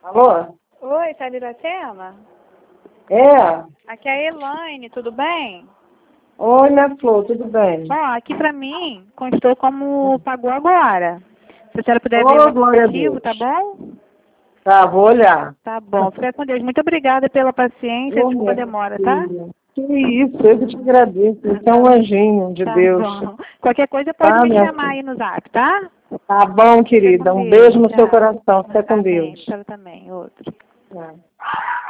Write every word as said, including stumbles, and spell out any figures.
Alô? Oi, tá de Iracema? É? Aqui é a Elaine, tudo bem? Oi, minha flor, tudo bem? Bom, aqui pra mim constou como pagou agora. Se a senhora puder ver Ô, o glória a motivo, Deus. tá bom? Tá, vou olhar. Tá bom, fica com Deus. Muito obrigada pela paciência, Ô, desculpa a minha demora, tá? filha. Que isso, eu que te agradeço. Você é um anjinho de Tá Deus. bom. Qualquer coisa pode Tá, me minha chamar filha? aí no zap, tá? Tá bom, Fica querida. com Um Deus, beijo no seu tchau. coração. Fica com Amém, Deus. pra também, outro. Tá.